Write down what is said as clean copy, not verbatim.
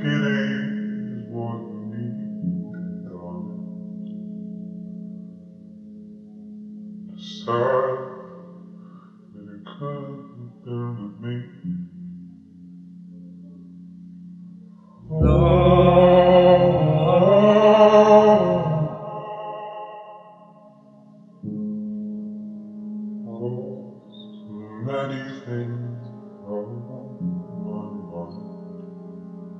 it is what you need, darling. Decide that it could have been with me. Oh, so many things